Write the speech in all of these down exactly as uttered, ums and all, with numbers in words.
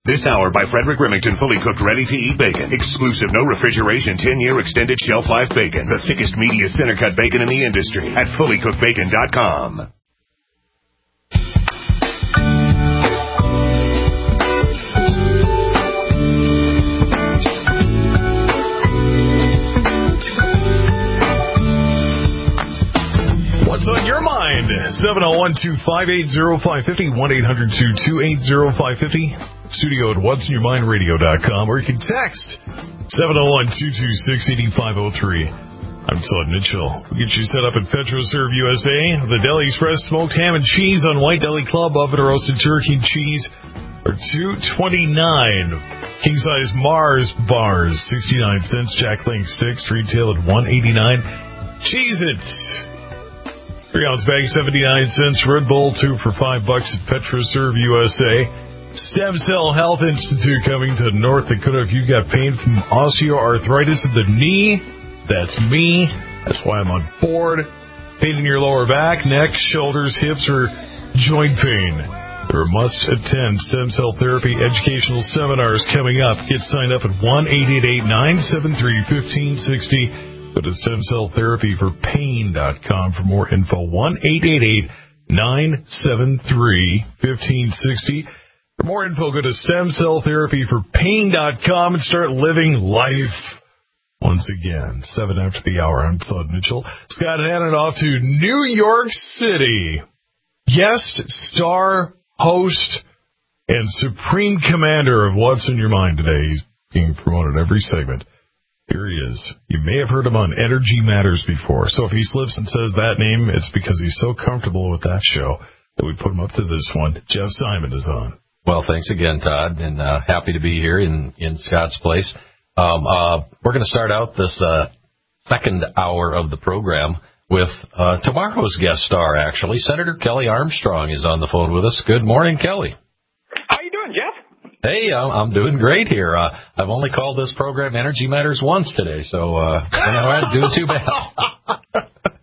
This hour by Frederick Remington, fully cooked, ready-to-eat bacon. Exclusive, no refrigeration, ten-year extended shelf life bacon. The thickest, meatiest center-cut bacon in the industry at fully cooked bacon dot com. What's on your mind? seven oh one, two five eight, oh five five oh, one eight hundred, two two eight, oh five five oh. Studio at what's in your mind radio dot com, or you can text seven oh one, two two six, eight five oh three. I'm Todd Mitchell. We'll get you set up at PetroServe U S A. The Deli Express smoked ham and cheese on White Deli Club, oven roasted turkey and cheese for two twenty-nine. King size Mars bars, sixty-nine cents. Jack Link sticks, retail at one eighty-nine. Cheez-It, three ounce bag, seventy-nine cents. Red Bull, two for five bucks at PetroServe U S A. Stem Cell Health Institute coming to North Dakota. If you've got pain from osteoarthritis of the knee, that's me. That's why I'm on board. Pain in your lower back, neck, shoulders, hips, or joint pain. There are must-attend stem cell therapy educational seminars coming up. Get signed up at one eight eight eight, nine seven three, one five six zero. Go to stem cell therapy for pain dot com for more info. one eight eight eight, nine seven three, one five six zero. For more info, go to stem cell therapy for pain dot com and start living life. Once again, seven after the hour, I'm Todd Mitchell. Scott handed off to New York City. Guest, star, host, and supreme commander of What's in Your Mind today. He's being promoted every segment. Here he is. You may have heard him on Energy Matters before, so if he slips and says that name, it's because he's so comfortable with that show that we put him up to this one. Jeff Simon is on. Well, thanks again, Todd, and uh, happy to be here in, in Scott's place. Um, uh, we're going to start out this uh, second hour of the program with uh, tomorrow's guest star, actually. Senator Kelly Armstrong is on the phone with us. Good morning, Kelly. How you doing, Jeff? Hey, I'm, I'm doing great here. Uh, I've only called this program Energy Matters once today, so uh, I'm not doing too bad.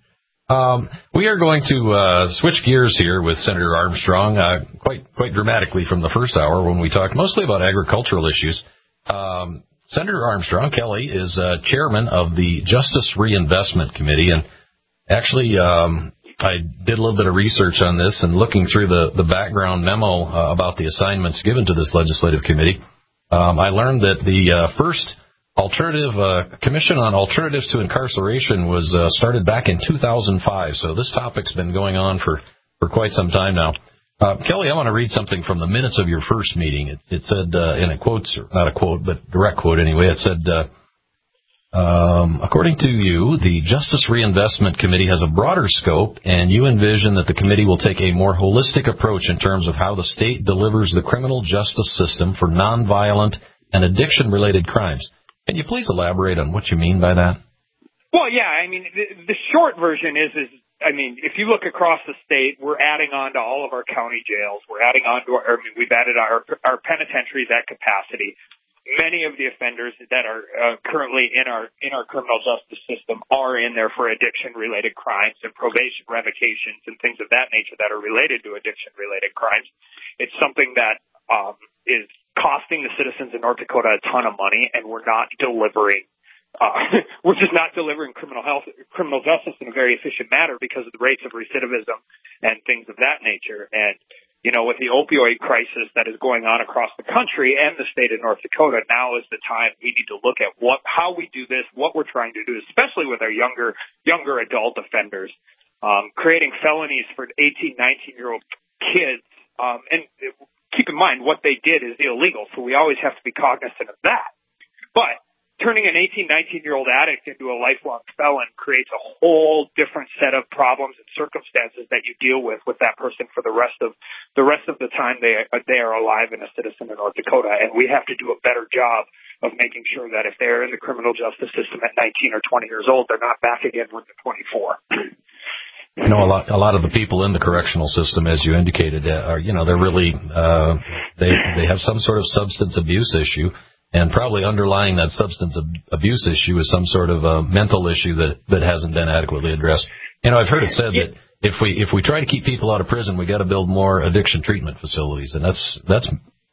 Um, we are going to uh, switch gears here with Senator Armstrong uh, quite quite dramatically from the first hour when we talked mostly about agricultural issues. Um, Senator Armstrong, Kelly, is uh, chairman of the Justice Reinvestment Committee, and actually um, I did a little bit of research on this and looking through the, the background memo uh, about the assignments given to this legislative committee, um, I learned that the uh, first Alternative uh, Commission on Alternatives to Incarceration was uh, started back in two thousand five, so this topic's been going on for, for quite some time now. Uh, Kelly, I want to read something from the minutes of your first meeting. It, it said, uh, in a quote, not a quote, but direct quote anyway, it said, uh, um, according to you, the Justice Reinvestment Committee has a broader scope, and you envision that the committee will take a more holistic approach in terms of how the state delivers the criminal justice system for nonviolent and addiction-related crimes. Can you please elaborate on what you mean by that? Well, yeah, I mean, the, the short version is, is, I mean, if you look across the state, we're adding on to all of our county jails. We're adding on to our, I mean, we've added our, our penitentiaries at capacity. Many of the offenders that are uh, currently in our, in our criminal justice system are in there for addiction-related crimes and probation revocations and things of that nature that are related to addiction-related crimes. It's something that, um, is costing the citizens of North Dakota a ton of money, and we're not delivering, uh, we're just not delivering criminal health, criminal justice in a very efficient manner because of the rates of recidivism and things of that nature. And, you know, with the opioid crisis that is going on across the country and the state of North Dakota, now is the time we need to look at what, how we do this, what we're trying to do, especially with our younger, younger adult offenders, um, creating felonies for eighteen, nineteen year old kids, um, and it, keep in mind, what they did is illegal, so we always have to be cognizant of that. But turning an eighteen, nineteen-year-old addict into a lifelong felon creates a whole different set of problems and circumstances that you deal with with that person for the rest of the rest of the time they they are alive and a citizen of North Dakota. And we have to do a better job of making sure that if they're in the criminal justice system at nineteen or twenty years old, they're not back again when they're twenty-four. You know, a lot, a lot of the people in the correctional system, as you indicated, uh, are, you know, they're really, uh, they, they have some sort of substance abuse issue, and probably underlying that substance ab- abuse issue is some sort of a mental issue that, that hasn't been adequately addressed. You know, I've heard it said that if we, if we try to keep people out of prison, we got to build more addiction treatment facilities, and that's, that's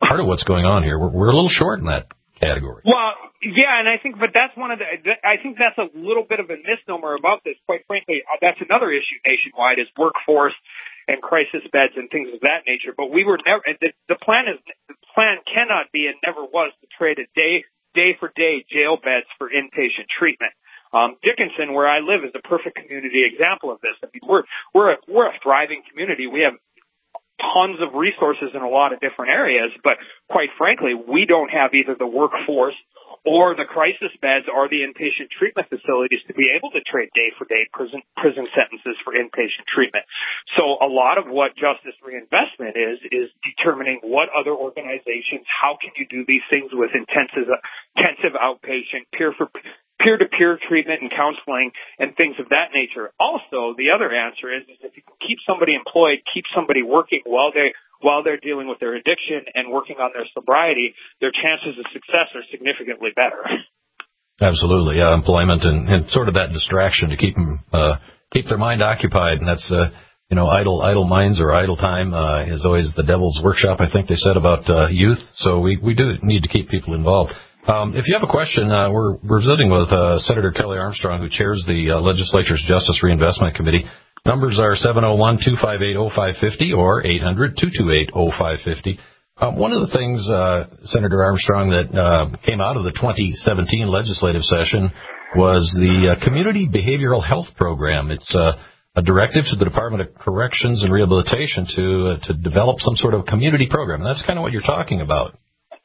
part of what's going on here. We're, we're a little short in that category. Well, yeah, and I think, but that's one of the, I think that's a little bit of a misnomer about this. Quite frankly, that's another issue nationwide is workforce and crisis beds and things of that nature. But we were never, the, the plan is, the plan cannot be and never was to trade a day, day for day jail beds for inpatient treatment. Um, Dickinson, where I live, is a perfect community example of this. I mean, we're, we're a, we're a thriving community. We have tons of resources in a lot of different areas, but quite frankly, we don't have either the workforce or the crisis beds or the inpatient treatment facilities to be able to trade day-for-day prison, prison sentences for inpatient treatment. So a lot of what Justice Reinvestment is, is determining what other organizations, how can you do these things with intensive, intensive outpatient, peer for peer-to-peer treatment and counseling and things of that nature. Also, the other answer is, is if you can keep somebody employed, keep somebody working while they while they're dealing with their addiction and working on their sobriety, their chances of success are significantly better. Absolutely, yeah, employment and, and sort of that distraction to keep them uh, keep their mind occupied, and that's uh, you know idle idle minds or idle time uh, is always the devil's workshop. I think they said about uh, youth. So we we do need to keep people involved. Um, if you have a question, uh, we're, we're visiting with uh, Senator Kelly Armstrong, who chairs the uh, Legislature's Justice Reinvestment Committee. Numbers are seven oh one, two five eight, oh five five oh or eight hundred, two two eight, oh five five oh. Um, one of the things, uh, Senator Armstrong, that uh, came out of the twenty seventeen legislative session was the uh, Community Behavioral Health Program. It's uh, a directive to the Department of Corrections and Rehabilitation to uh, to develop some sort of community program. And that's kind of what you're talking about.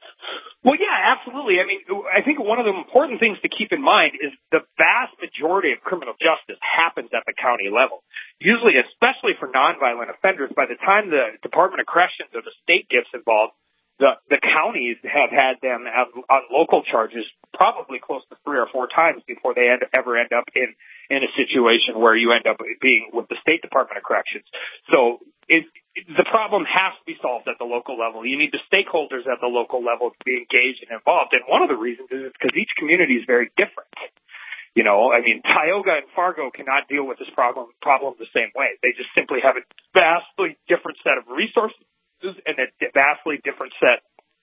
Well, yeah, absolutely. I mean, I think one of the important things to keep in mind is the vast majority of criminal justice happens at the county level. Usually, especially for nonviolent offenders, by the time the Department of Corrections or the state gets involved, the, the counties have had them on local charges probably close to three or four times before they end, ever end up in, in a situation where you end up being with the State Department of Corrections. So it, the problem has to be solved at the local level. You need the stakeholders at the local level to be engaged and involved. And one of the reasons is because each community is very different. You know, I mean, Tioga and Fargo cannot deal with this problem, problem the same way. They just simply have a vastly different set of resources and a vastly different set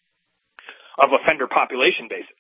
of offender population bases.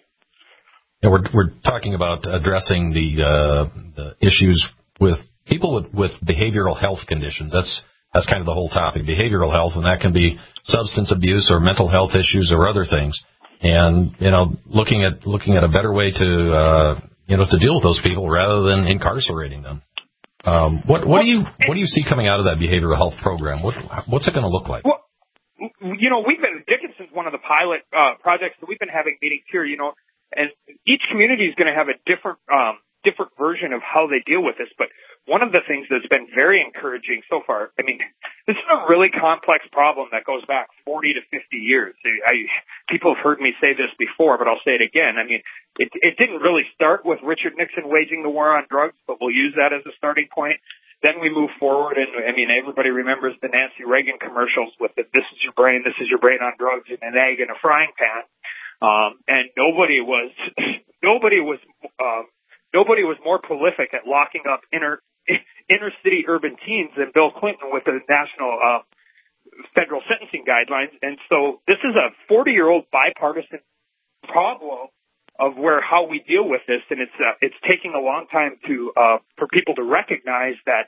Yeah, we're, we're talking about addressing the, uh, the issues with people with, with behavioral health conditions. That's That's kind of the whole topic, behavioral health, and that can be substance abuse or mental health issues or other things. And, you know, looking at looking at a better way to, uh, you know, to deal with those people rather than incarcerating them. Um, what what do you what do you see coming out of that behavioral health program? What what's it going to look like? Well, you know, we've been Dickinson's one of the pilot uh, projects that we've been having meetings here. You know, and each community is going to have a different um, different version of how they deal with this, but one of the things that's been very encouraging so far, I mean, this is a really complex problem that goes back forty to fifty years. I, people have heard me say this before, but I'll say it again. I mean, it, it didn't really start with Richard Nixon waging the war on drugs, but we'll use that as a starting point. Then we move forward, and I mean, everybody remembers the Nancy Reagan commercials with the, this is your brain, this is your brain on drugs, and an egg in a frying pan. Um, and nobody was, nobody was, um, nobody was more prolific at locking up inner, inner city urban teens than Bill Clinton with the national uh, federal sentencing guidelines. And so this is a forty-year-old bipartisan problem of where how we deal with this, and it's uh, it's taking a long time to uh, for people to recognize that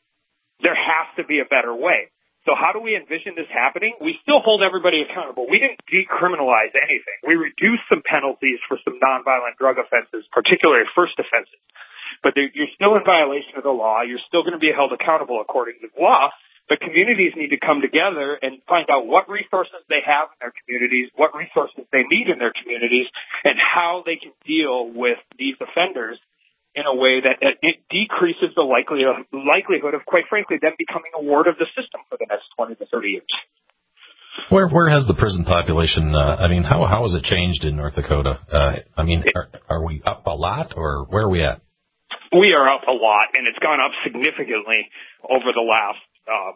there has to be a better way. So how do we envision this happening? We still hold everybody accountable. We didn't decriminalize anything. We reduced some penalties for some nonviolent drug offenses, particularly first offenses. But you're still in violation of the law. You're still going to be held accountable according to the law. But communities need to come together and find out what resources they have in their communities, what resources they need in their communities, and how they can deal with these offenders in a way that it decreases the likelihood, likelihood of, quite frankly, them becoming a ward of the system for the next twenty to thirty years. Where where has the prison population, uh, I mean, how how has it changed in North Dakota? Uh, I mean, are, are we up a lot, or where are we at? We are up a lot, and it's gone up significantly over the last um,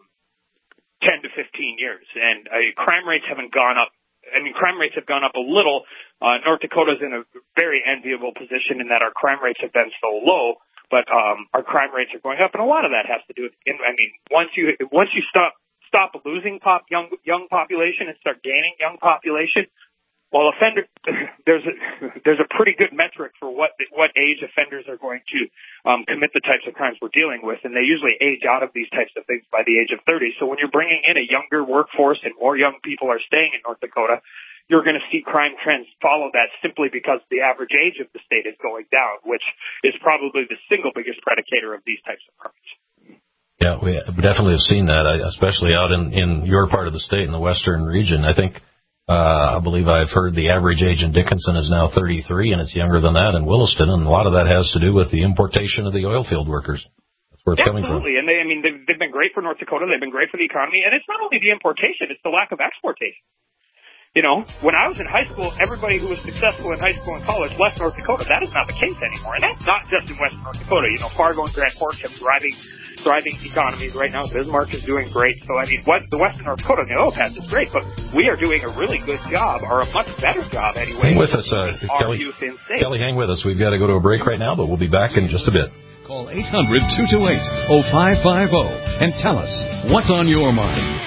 ten to fifteen years. And uh, crime rates haven't gone up. I mean, crime rates have gone up a little. Uh, North Dakota's in a very enviable position in that our crime rates have been so low, but um, our crime rates are going up, and a lot of that has to do with, I mean, once you once you stop stop losing pop young young population and start gaining young population, well, offender there's a there's a pretty good metric for what what age offenders are going to um, commit the types of crimes we're dealing with, and they usually age out of these types of things by the age of thirty. So when you're bringing in a younger workforce and more young people are staying in North Dakota, you're going to see crime trends follow that simply because the average age of the state is going down, which is probably the single biggest predicator of these types of crimes. Yeah, we definitely have seen that, especially out in, in your part of the state, in the western region. I think, uh, I believe I've heard the average age in Dickinson is now thirty-three, and it's younger than that in Williston, and a lot of that has to do with the importation of the oil field workers. That's where it's yeah, coming absolutely. from. And they, I mean, they've, they've been great for North Dakota. They've been great for the economy. And it's not only the importation, it's the lack of exportation. You know, when I was in high school, everybody who was successful in high school and college left North Dakota. That is not the case anymore. And that's not just in western North Dakota. You know, Fargo and Grand Forks have thriving, thriving economies right now. Bismarck is doing great. So, I mean, what, the western North Dakota and the oil patch is great, but we are doing a really good job, or a much better job anyway. Hang with us, uh, Kelly. Kelly, hang with us. We've got to go to a break right now, but we'll be back in just a bit. Call eight hundred, two two eight, oh five five oh and tell us what's on your mind.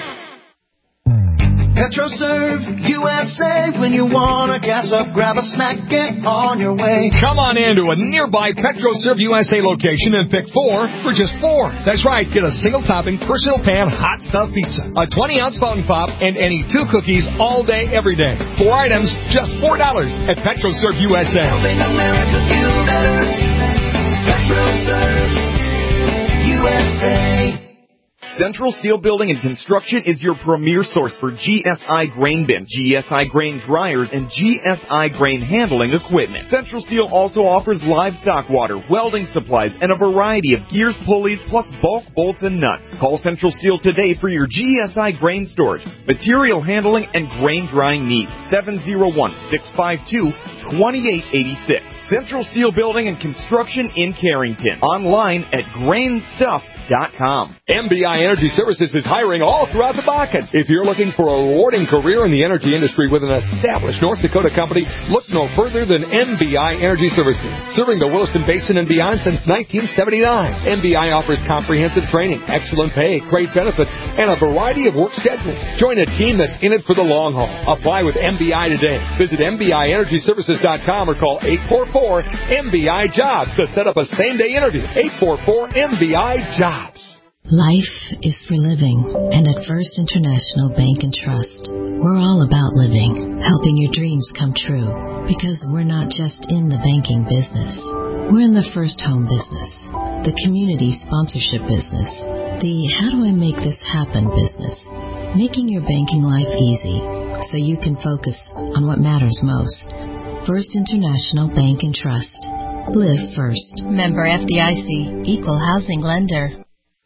PetroServe U S A. When you want to gas up, grab a snack, get on your way. Come on into a nearby PetroServe U S A location and pick four for just four. That's right. Get a single topping, personal pan, hot stuff pizza, a twenty ounce fountain pop, and any two cookies all day, every day. Four items, just four dollars at PetroServe U S A. Helping America feel better. PetroServe U S A. Central Steel Building and Construction is your premier source for G S I grain bins, G S I grain dryers, and G S I grain handling equipment. Central Steel also offers livestock water, welding supplies, and a variety of gears, pulleys, plus bulk bolts and nuts. Call Central Steel today for your G S I grain storage, material handling, and grain drying needs. seven oh one, six five two, two eight eight six. Central Steel Building and Construction in Carrington. Online at grain stuff dot com. M B I Energy Services is hiring all throughout the Bakken. If you're looking for a rewarding career in the energy industry with an established North Dakota company, look no further than M B I Energy Services. Serving the Williston Basin and beyond since nineteen seventy-nine, M B I offers comprehensive training, excellent pay, great benefits, and a variety of work schedules. Join a team that's in it for the long haul. Apply with M B I today. Visit M B I energy services dot com or call eight four four M B I jobs to set up a same-day interview. eight four four M B I jobs. Life is for living, and at First International Bank and Trust, we're all about living, helping your dreams come true, because we're not just in the banking business. We're in the first home business, the community sponsorship business, the how do I make this happen business, making your banking life easy so you can focus on what matters most. First International Bank and Trust. Live first. Member F D I C. Equal housing lender.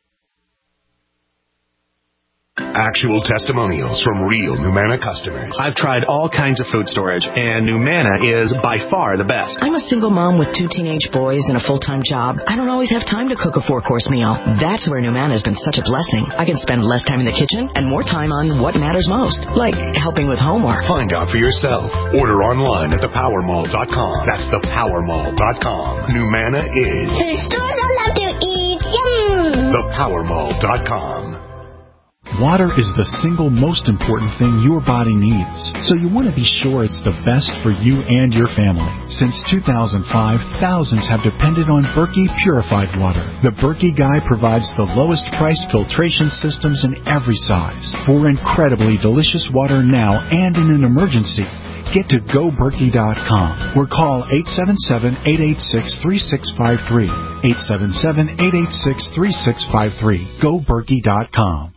Actual testimonials from real Numanna customers. I've tried all kinds of food storage, and Numanna is by far the best. I'm a single mom with two teenage boys and a full-time job. I don't always have time to cook a four-course meal. That's where Numanna has been such a blessing. I can spend less time in the kitchen and more time on what matters most, like helping with homework. Find out for yourself. Order online at the power mall dot com. That's the power mall dot com. Numanna is the stores I love to eat. Yum! the power mall dot com. Water is the single most important thing your body needs, so you want to be sure it's the best for you and your family. Since two thousand five, thousands have depended on Berkey purified water. The Berkey Guy provides the lowest priced filtration systems in every size for incredibly delicious water now and in an emergency. Get to go berkey dot com or call eight seven seven, eight eight six, three six five three. eight seven seven, eight eight six, three six five three. go berkey dot com.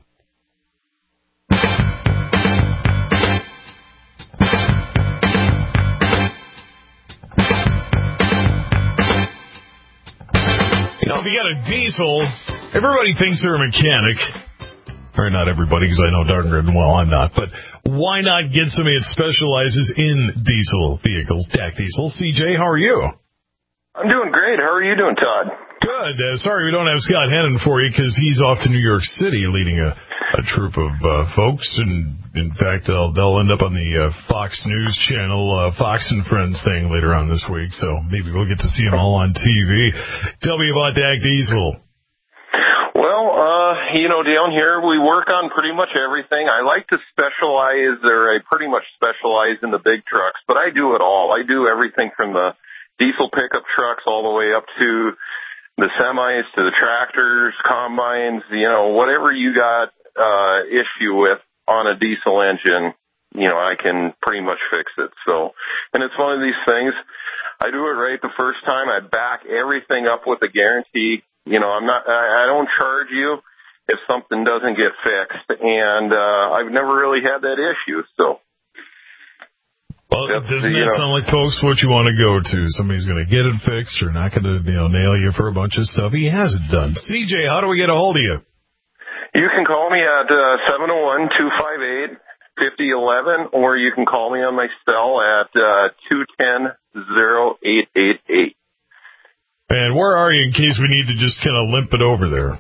You know, if you got a diesel, everybody thinks they're a mechanic. Or not everybody, because I know darn good well I'm not. But why not get somebody that specializes in diesel vehicles, D A C Diesel? C J, how are you? I'm doing great. How are you doing, Todd? Good. Uh, sorry we don't have Scott Hennon for you, because he's off to New York City leading a, a troop of uh, folks. And, in fact, they'll, they'll end up on the uh, Fox News channel, uh, Fox and Friends thing later on this week. So maybe we'll get to see them all on T V. Tell me about D A C Diesel. Well, uh, you know, down here we work on pretty much everything. I like to specialize, or I pretty much specialize in the big trucks, but I do it all. I do everything from the diesel pickup trucks all the way up to the semis, to the tractors, combines, you know, whatever you got uh issue with on a diesel engine, you know, I can pretty much fix it. So, and it's one of these things, I do it right the first time. I back everything up with a guarantee. You know, I'm not, I, I don't charge you if something doesn't get fixed, and uh I've never really had that issue, so. Well, doesn't that sound like, folks, what you want to go to? Somebody's going to get it fixed or not going to, you know, nail you for a bunch of stuff he hasn't done. C J, how do we get a hold of you? You can call me at uh, seven oh one, two five eight, five oh one one, or you can call me on my cell at uh, two one zero, oh eight eight eight. And where are you in case we need to just kind of limp it over there?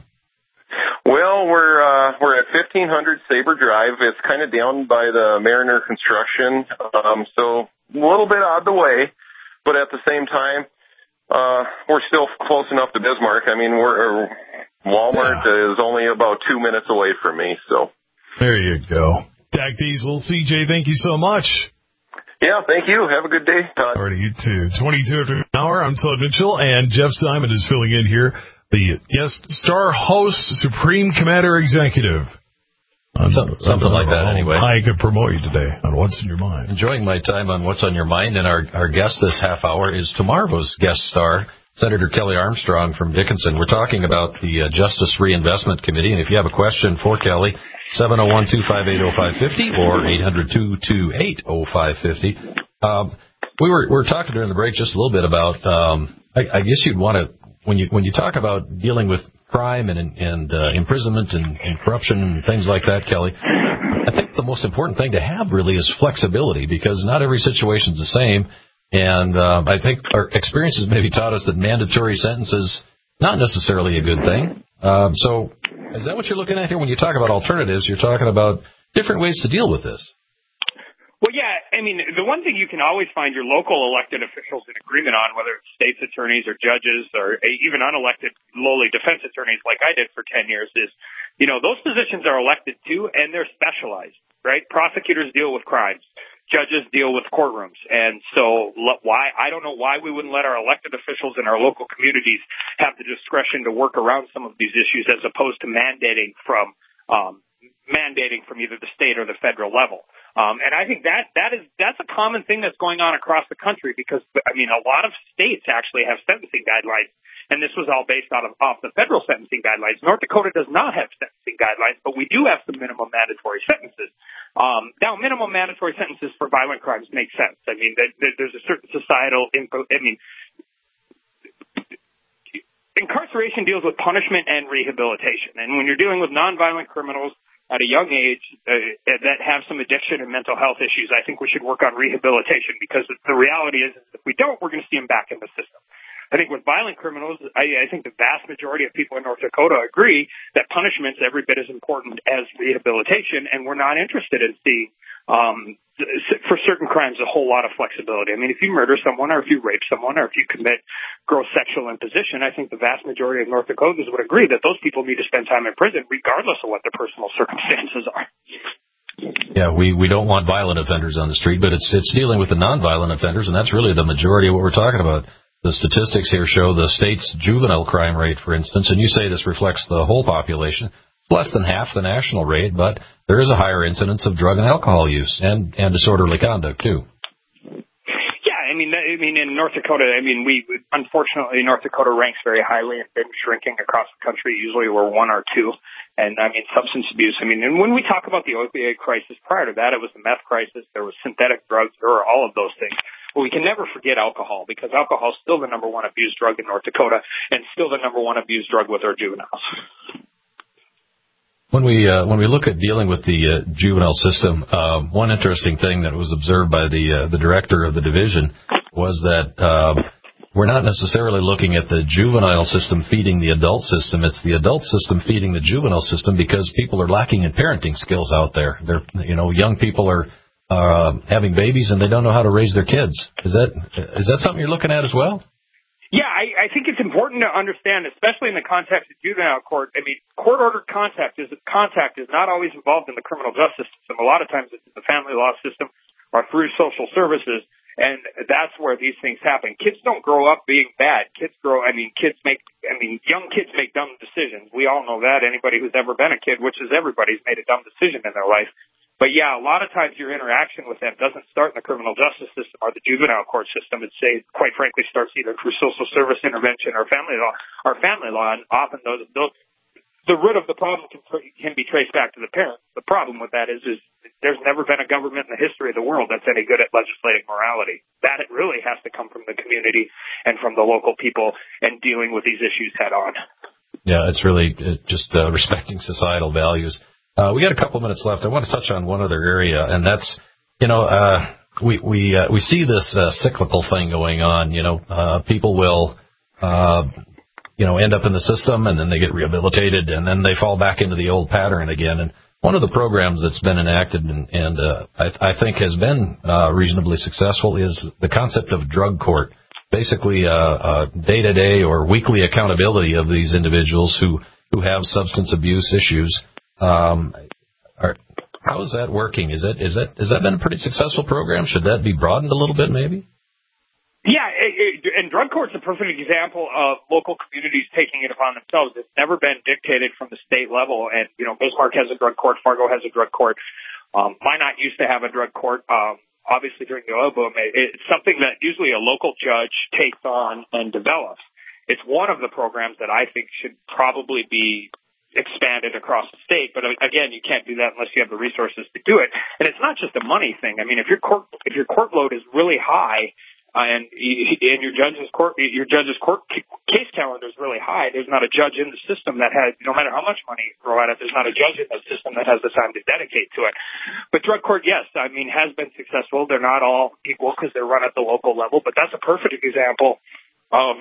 Well, we're uh, we're at fifteen hundred Sabre Drive. It's kind of down by the Mariner Construction, um, so a little bit out of the way, but at the same time, uh, we're still close enough to Bismarck. I mean, we're Walmart yeah. is only about two minutes away from me, so. There you go. Dak Diesel, C J, thank you so much. Yeah, thank you. Have a good day, Todd. All right, you too. twenty-two after an hour. I'm Todd Mitchell, and Jeff Simon is filling in here. The guest star host, Supreme Commander Executive. Um, something, something like that, anyway. I could promote you today on What's in Your Mind. Enjoying my time on What's on Your Mind, and our, our guest this half hour is tomorrow's guest star, Senator Kelly Armstrong from Dickinson. We're talking about the uh, Justice Reinvestment Committee, and if you have a question for Kelly, seven oh one, two five eight, oh five five oh or eight hundred, two two eight, oh five five oh. Um, we were we were talking during the break just a little bit about, um, I, I guess you'd want to, When you when you talk about dealing with crime and and uh, imprisonment and, and corruption and things like that, Kelly, I think the most important thing to have really is flexibility, because not every situation is the same. And uh, I think our experiences maybe taught us that mandatory sentences not necessarily a good thing. Um, so is that what you're looking at here when you talk about alternatives? You're talking about different ways to deal with this. Well, yeah, I mean, the one thing you can always find your local elected officials in agreement on, whether it's state's attorneys or judges or even unelected lowly defense attorneys like I did for ten years, is, you know, those positions are elected too, and they're specialized, right? Prosecutors deal with crimes. Judges deal with courtrooms. And so why, I don't know why we wouldn't let our elected officials in our local communities have the discretion to work around some of these issues as opposed to mandating from, um, mandating from either the state or the federal level. Um, and I think that, that is, that's a common thing that's going on across the country because, I mean, a lot of states actually have sentencing guidelines, and this was all based out of, off the federal sentencing guidelines. North Dakota does not have sentencing guidelines, but we do have some minimum mandatory sentences. Um, now, minimum mandatory sentences for violent crimes make sense. I mean, there, there's a certain societal info, I mean, incarceration deals with punishment and rehabilitation. And when you're dealing with nonviolent criminals at a young age uh, that have some addiction and mental health issues, I think we should work on rehabilitation, because the reality is, is if we don't, we're going to see them back in the system. I think with violent criminals, I, I think the vast majority of people in North Dakota agree that punishment's every bit as important as rehabilitation, and we're not interested in seeing, um, for certain crimes, a whole lot of flexibility. I mean, if you murder someone or if you rape someone or if you commit gross sexual imposition, I think the vast majority of North Dakotans would agree that those people need to spend time in prison regardless of what their personal circumstances are. Yeah, we, we don't want violent offenders on the street, but it's it's dealing with the nonviolent offenders, and that's really the majority of what we're talking about. The statistics here show the state's juvenile crime rate, for instance, and you say this reflects the whole population. It's less than half the national rate, but there is a higher incidence of drug and alcohol use and, and disorderly conduct, too. Yeah, I mean, I mean, in North Dakota, I mean, we, unfortunately, North Dakota ranks very highly in binge drinking across the country. Usually we're one or two. And, I mean, substance abuse. I mean, and when we talk about the opioid crisis, prior to that, it was the meth crisis. There was synthetic drugs. There were all of those things. But we can never forget alcohol, because alcohol is still the number one abused drug in North Dakota and still the number one abused drug with our juveniles. When we uh, when we look at dealing with the uh, juvenile system, uh, one interesting thing that was observed by the uh, the director of the division was that um, we're not necessarily looking at the juvenile system feeding the adult system. It's the adult system feeding the juvenile system, because people are lacking in parenting skills out there. They're, you know, young people are uh, having babies and they don't know how to raise their kids. Is that is that something you're looking at as well? Yeah, I, I think it's important important to understand, especially in the context of juvenile court. I mean, court-ordered contact is contact is not always involved in the criminal justice system. A lot of times it's in the family law system or through social services, and that's where these things happen. Kids don't grow up being bad. Kids grow, I mean, kids make, I mean, young kids make dumb decisions. We all know that. Anybody who's ever been a kid, which is everybody's made a dumb decision in their life. But yeah, a lot of times your interaction with them doesn't start in the criminal justice system or the juvenile court system. It say, quite frankly, starts either through social service intervention or family law, or family law, and often those, those the root of the problem can, can be traced back to the parents. The problem with that is, is there's never been a government in the history of the world that's any good at legislating morality. That it really has to come from the community and from the local people and dealing with these issues head on. Yeah, it's really uh, just uh, respecting societal values. Uh, we got a couple minutes left. I want to touch on one other area, and that's, you know, uh, we we uh, we see this uh, cyclical thing going on. You know, uh, people will, uh, you know, end up in the system, and then they get rehabilitated, and then they fall back into the old pattern again. And one of the programs that's been enacted and, and uh, I, I think has been uh, reasonably successful is the concept of drug court. Basically, uh, uh, day-to-day or weekly accountability of these individuals who, who have substance abuse issues. Um, are, how is that working? Is it, is that, has that been a pretty successful program? Should that be broadened a little bit, maybe? Yeah, it, it, and drug court's a perfect example of local communities taking it upon themselves. It's never been dictated from the state level. And, you know, Bismarck has a drug court. Fargo has a drug court. Um, Minot used to have a drug court. Um, obviously during the oil boom, it, it's something that usually a local judge takes on and develops. It's one of the programs that I think should probably be expanded across the state, but again, you can't do that unless you have the resources to do it. And it's not just a money thing. I mean, if your court if your court load is really high, uh, and and your judge's court your judge's court case calendar is really high, there's not a judge in the system that has, no matter how much money you throw at it, there's not a judge in the system that has the time to dedicate to it. But drug court, yes, I mean, has been successful. They're not all equal because they're run at the local level, but that's a perfect example of,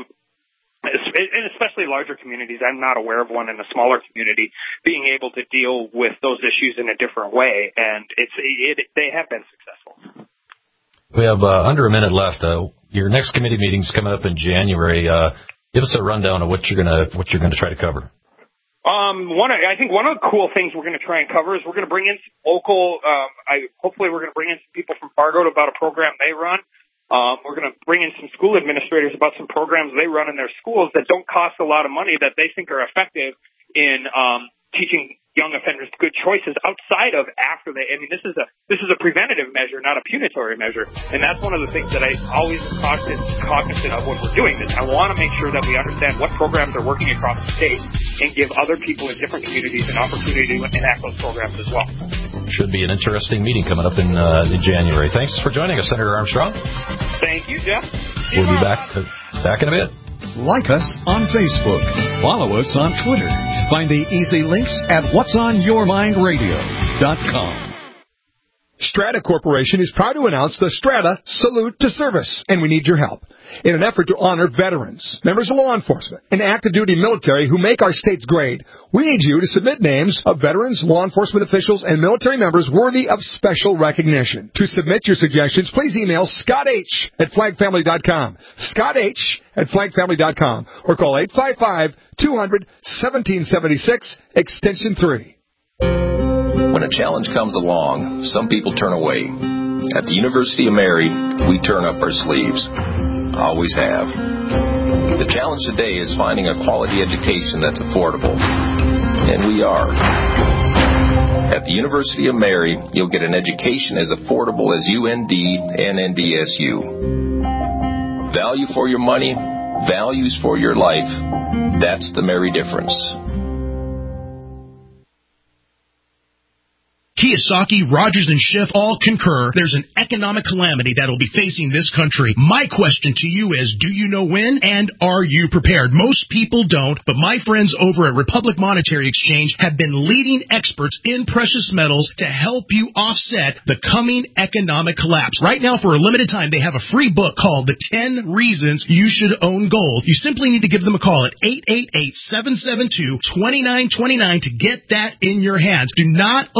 and especially larger communities. I'm not aware of one in a smaller community being able to deal with those issues in a different way, and it's it, they have been successful. We have uh, under a minute left. Uh, your next committee meeting's coming up in January. Uh, give us a rundown of what you're gonna what you're gonna try to cover. Um, one, I think one of the cool things we're going to try and cover is we're going to bring in some local. Um, I hopefully we're going to bring in some people from Fargo about a program they run. Um, we're going to bring in some school administrators about some programs they run in their schools that don't cost a lot of money that they think are effective in um, teaching young offenders good choices outside of after they. I mean, this is a this is a preventative measure, not a punitory measure, and that's one of the things that I always am cognizant, cognizant of when we're doing this. I want to make sure that we understand what programs are working across the state and give other people in different communities an opportunity to enact those programs as well. Should be an interesting meeting coming up in, uh, in January. Thanks for joining us, Senator Armstrong. Thank you, Jeff. We'll be back, uh, back in a bit. Like us on Facebook. Follow us on Twitter. Find the easy links at whats on your mind radio dot com. Strata Corporation is proud to announce the Strata Salute to Service, and we need your help. In an effort to honor veterans, members of law enforcement, and active-duty military who make our states great, we need you to submit names of veterans, law enforcement officials, and military members worthy of special recognition. To submit your suggestions, please email Scott H. at flag family dot com, Scott H. at flag family dot com, or call eight five five, two hundred, seventeen seventy-six, extension three. When a challenge comes along, some people turn away. At the University of Mary, we turn up our sleeves. Always have. The challenge today is finding a quality education that's affordable. And we are. At the University of Mary, you'll get an education as affordable as U N D and N D S U. Value for your money, values for your life. That's the Mary difference. Kiyosaki, Rogers, and Schiff all concur there's an economic calamity that will be facing this country. My question to you is, do you know when, and are you prepared? Most people don't, but my friends over at Republic Monetary Exchange have been leading experts in precious metals to help you offset the coming economic collapse. Right now, for a limited time, they have a free book called The ten Reasons You Should Own Gold. You simply need to give them a call at eight eight eight, seven seven two, two nine two nine to get that in your hands. Do not allow the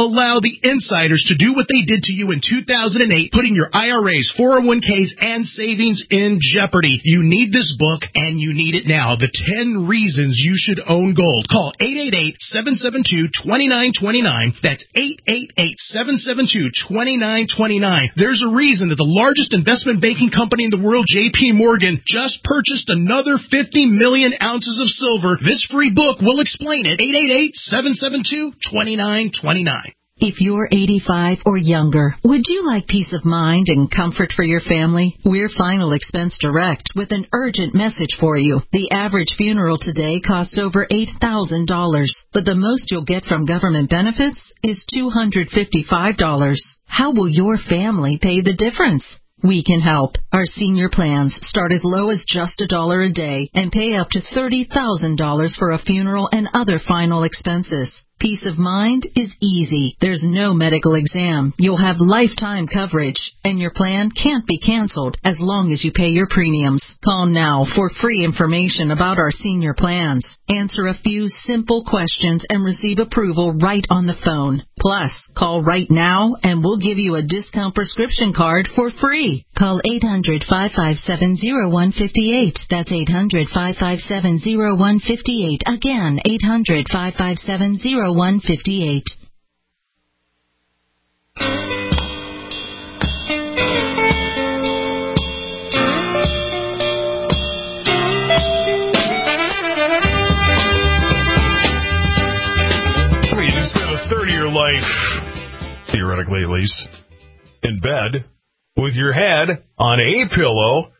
the insiders to do what they did to you in two thousand eight, putting your I R As, four oh one k's, and savings in jeopardy. You need this book, and you need it now. The ten Reasons You Should Own Gold. Call eight eight eight, seven seven two, two nine two nine. That's eight eight eight, seven seven two, two nine two nine. There's a reason that the largest investment banking company in the world, J P Morgan, just purchased another fifty million ounces of silver. This free book will explain it. eight eight eight, seven seven two, two nine two nine. If you're eighty-five or younger, would you like peace of mind and comfort for your family? We're Final Expense Direct with an urgent message for you. The average funeral today costs over eight thousand dollars, but the most you'll get from government benefits is two hundred fifty-five dollars. How will your family pay the difference? We can help. Our senior plans start as low as just a dollar a day and pay up to thirty thousand dollars for a funeral and other final expenses. Peace of mind is easy. There's no medical exam. You'll have lifetime coverage, and your plan can't be canceled as long as you pay your premiums. Call now for free information about our senior plans. Answer a few simple questions and receive approval right on the phone. Plus, call right now and we'll give you a discount prescription card for free. Call eight hundred, five five seven, zero one five eight. That's eight hundred, five five seven, zero one five eight. Again, eight hundred, five five seven, zero one five eight. Life, theoretically at least, in bed with your head on a pillow.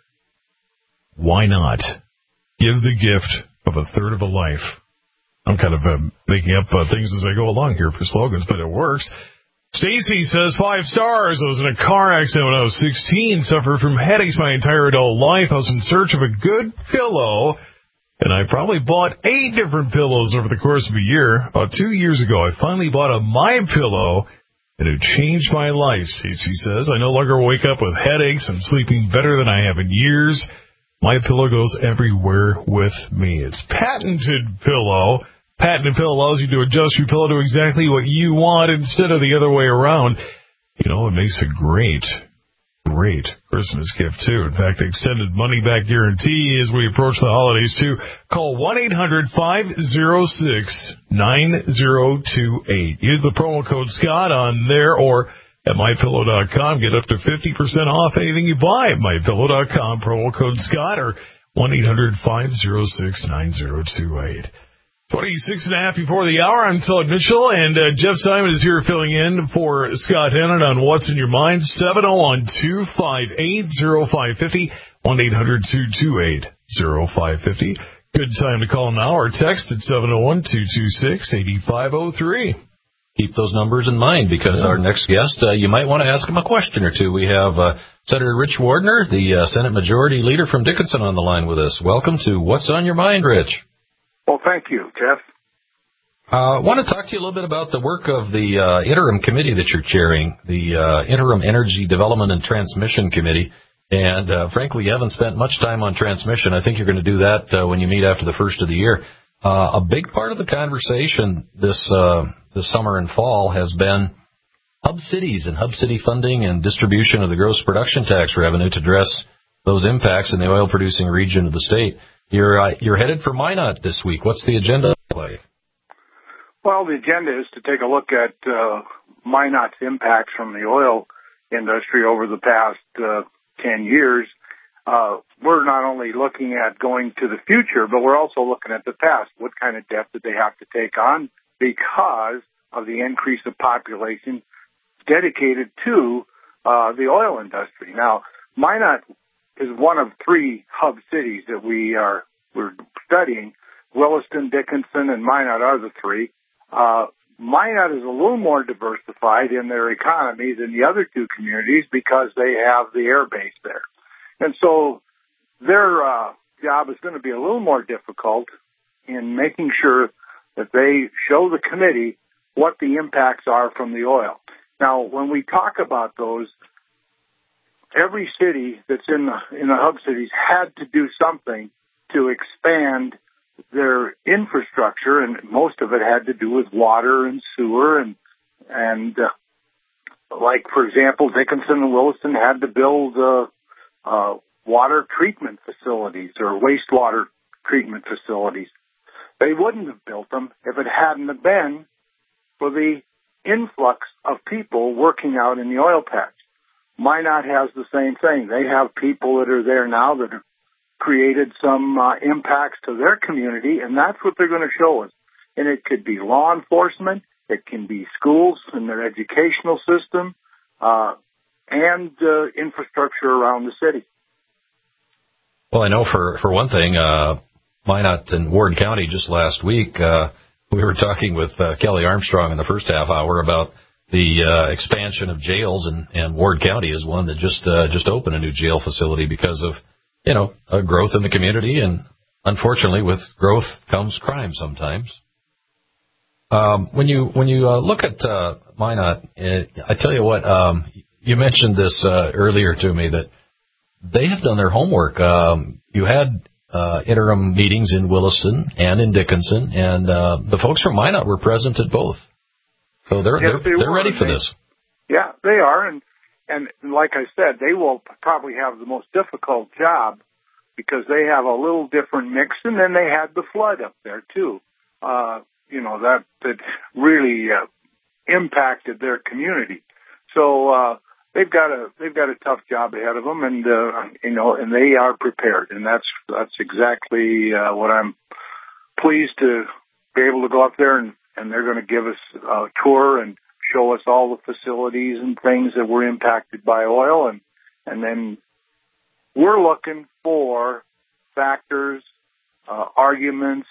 Why not give the gift of a third of a life? I'm kind of uh, making up uh, things as I go along here for slogans, but it works. Stacy says, five stars. I was in a car accident when I was sixteen, suffered from headaches my entire adult life. I was in search of a good pillow, and I probably bought eight different pillows over the course of a year. About two years ago, I finally bought a My Pillow, and it changed my life, Stacey says. I no longer wake up with headaches. I'm sleeping better than I have in years. My Pillow goes everywhere with me. It's patented pillow. Patented pillow allows you to adjust your pillow to exactly what you want instead of the other way around. You know, it makes a great Great Christmas gift, too. In fact, extended money-back guarantee as we approach the holidays, too. Call one eight hundred, five oh six, nine oh two eight. Use the promo code Scott on there or at my pillow dot com. Get up to fifty percent off anything you buy at my pillow dot com. Promo code Scott or one eight hundred, five oh six, nine oh two eight. twenty-six and a half before the hour. I'm Todd Mitchell, and uh, Jeff Simon is here filling in for Scott Hennon on What's in Your Mind. seven oh one, two five eight, oh five five oh, one eight hundred, two two eight, oh five five oh. Good time to call now or text at seven oh one, two two six, eight five oh three. Keep those numbers in mind because our next guest, uh, you might want to ask him a question or two. We have uh, Senator Rich Wardner, the uh, Senate Majority Leader from Dickinson, on the line with us. Welcome to What's on Your Mind, Rich. Well, thank you, Jeff. I uh, want to talk to you a little bit about the work of the uh, interim committee that you're chairing, the uh, Interim Energy Development and Transmission Committee. And, uh, frankly, you haven't spent much time on transmission. I think you're going to do that uh, when you meet after the first of the year. Uh, a big part of the conversation this uh, this summer and fall has been hub cities and hub city funding and distribution of the gross production tax revenue to address those impacts in the oil-producing region of the state. You're uh, you're headed for Minot this week. What's the agenda like? Well, the agenda is to take a look at uh, Minot's impacts from the oil industry over the past uh, ten years. Uh, we're not only looking at going to the future, but we're also looking at the past. What kind of debt did they have to take on because of the increase of population dedicated to uh, the oil industry? Now, Minot is one of three hub cities that we are we're studying. Williston, Dickinson, and Minot are the three. Uh, Minot is a little more diversified in their economy than the other two communities because they have the air base there. And so their uh, job is going to be a little more difficult in making sure that they show the committee what the impacts are from the oil. Now, when we talk about those, every city that's in the, in the hub cities had to do something to expand their infrastructure, and most of it had to do with water and sewer and and uh, like, for example, Dickinson and Williston had to build uh, uh, water treatment facilities or wastewater treatment facilities. They wouldn't have built them if it hadn't have been for the influx of people working out in the oil patch. Minot has the same thing. They have people that are there now that have created some uh, impacts to their community, and that's what they're going to show us. And it could be law enforcement, it can be schools and their educational system, uh, and uh, infrastructure around the city. Well, I know for, for one thing, uh, Minot and Ward County just last week, uh, we were talking with uh, Kelly Armstrong in the first half hour about the uh, expansion of jails, and, and Ward County is one that just uh, just opened a new jail facility because of, you know, uh, growth in the community, and unfortunately, with growth comes crime sometimes. Um, when you when you uh, look at uh, Minot, it, I tell you what, um, you mentioned this uh, earlier to me that they have done their homework. Um, you had uh, interim meetings in Williston and in Dickinson, and uh, the folks from Minot were present at both. So they're yes, they're, they they're ready for they, this. Yeah, they are, and and like I said, they will probably have the most difficult job because they have a little different mix, and then they had the flood up there too. Uh, you know that that really uh, impacted their community. So uh, they've got a they've got a tough job ahead of them, and uh, you know, and they are prepared, and that's that's exactly uh, what I'm pleased to be able to go up there and. And they're going to give us a tour and show us all the facilities and things that were impacted by oil. And, and then we're looking for factors, uh, arguments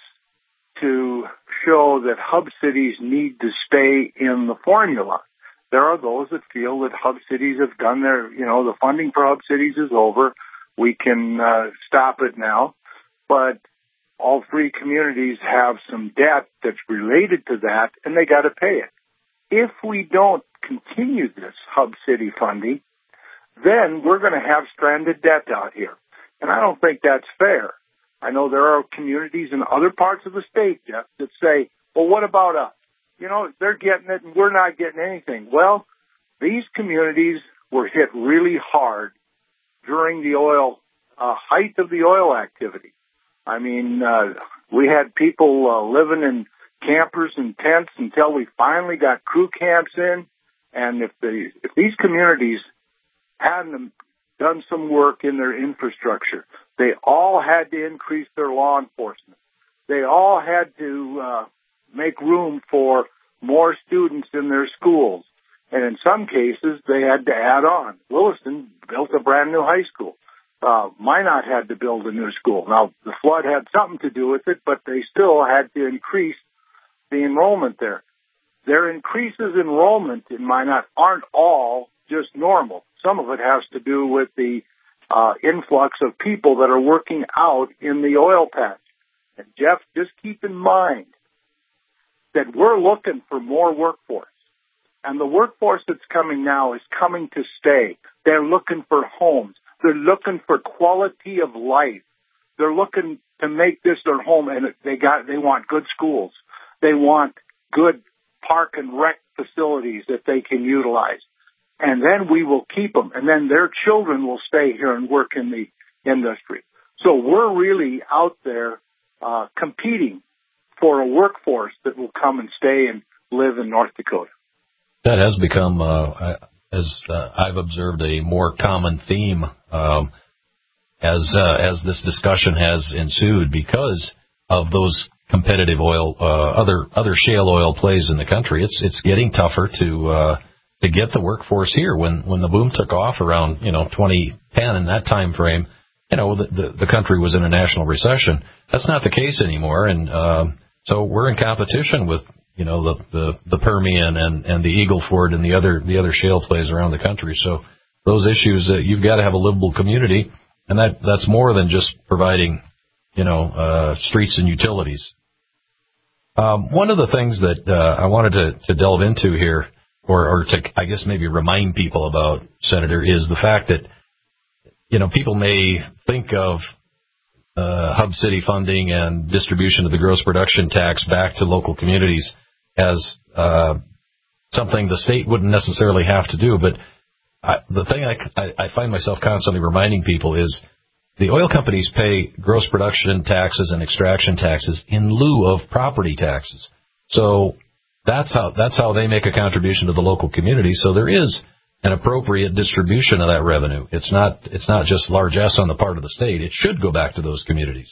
to show that hub cities need to stay in the formula. There are those that feel that hub cities have done their, you know, the funding for hub cities is over. We can uh, stop it now. But all three communities have some debt that's related to that, and they got to pay it. If we don't continue this hub city funding, then we're going to have stranded debt out here. And I don't think that's fair. I know there are communities in other parts of the state, Jeff, that say, well, what about us? You know, they're getting it and we're not getting anything. Well, these communities were hit really hard during the oil, uh, height of the oil activity. I mean, uh, we had people uh, living in campers and tents until we finally got crew camps in. And if the if these communities hadn't done some work in their infrastructure, they all had to increase their law enforcement. They all had to uh, make room for more students in their schools. And in some cases, they had to add on. Williston built a brand new high school. Uh, Minot had to build a new school. Now, the flood had something to do with it, but they still had to increase the enrollment there. Their increases in enrollment in Minot aren't all just normal. Some of it has to do with the uh, influx of people that are working out in the oil patch. And, Jeff, just keep in mind that we're looking for more workforce. And the workforce that's coming now is coming to stay. They're looking for homes. They're looking for quality of life. They're looking to make this their home, and they got they want good schools. They want good park and rec facilities that they can utilize. And then we will keep them, and then their children will stay here and work in the industry. So we're really out there uh, competing for a workforce that will come and stay and live in North Dakota. That has become, uh, as uh, I've observed, a more common theme um, as uh, as this discussion has ensued because of those competitive oil, uh, other other shale oil plays in the country. It's it's getting tougher to uh, to get the workforce here. When when the boom took off around you know twenty ten in that time frame, you know the the, the country was in a national recession. That's not the case anymore, and uh, so we're in competition with. You know, the, the, the Permian and, and the Eagle Ford and the other, the other shale plays around the country. So those issues, uh, you've got to have a livable community, and that, that's more than just providing, you know, uh, streets and utilities. Um, one of the things that, uh, I wanted to, to delve into here, or, or to, I guess maybe remind people about, Senator, is the fact that, you know, people may think of, uh, hub city funding and distribution of the gross production tax back to local communities as uh, something the state wouldn't necessarily have to do. But I, the thing I, I, I find myself constantly reminding people is the oil companies pay gross production taxes and extraction taxes in lieu of property taxes. So that's how that's how they make a contribution to the local community. So there is an appropriate distribution of that revenue. It's not it's not just large S on the part of the state. It should go back to those communities.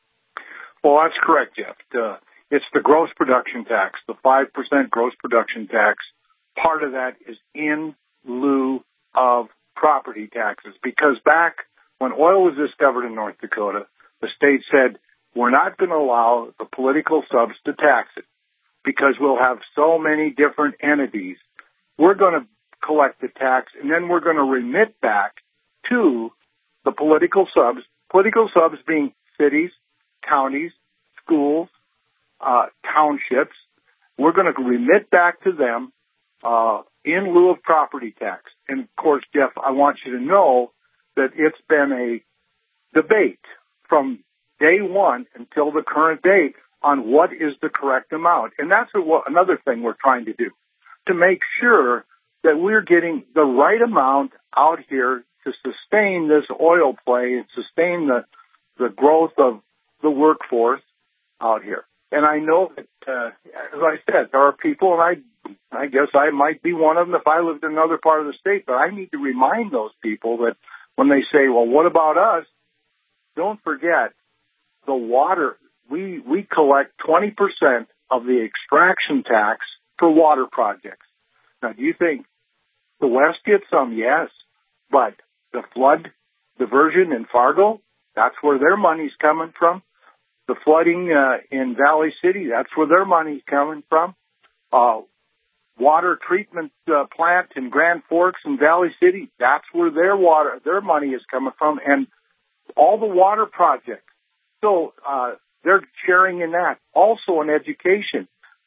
Well, that's correct, Jeff. Uh, it's the gross production tax, the five percent gross production tax. Part of that is in lieu of property taxes, because back when oil was discovered in North Dakota, the state said, we're not going to allow the political subs to tax it because we'll have so many different entities. We're going to collect the tax, and then we're going to remit back to the political subs, political subs being cities, counties, schools, uh, townships. We're going to remit back to them uh, in lieu of property tax. And, of course, Jeff, I want you to know that it's been a debate from day one until the current date on what is the correct amount. And that's what, another thing we're trying to do, to make sure that we're getting the right amount out here to sustain this oil play and sustain the, the growth of the workforce out here. And I know that, uh, as I said, there are people, and I, I guess I might be one of them if I lived in another part of the state, but I need to remind those people that when they say, well, what about us? Don't forget the water. We, we collect twenty percent of the extraction tax for water projects. Now, do you think the West gets some? Yes. But the flood diversion in Fargo, that's where their money's coming from. The flooding uh, in Valley City, that's where their money's coming from. Uh, water treatment uh, plant in Grand Forks and Valley City, that's where their water, their money is coming from. And all the water projects. So uh, they're sharing in that. Also in education,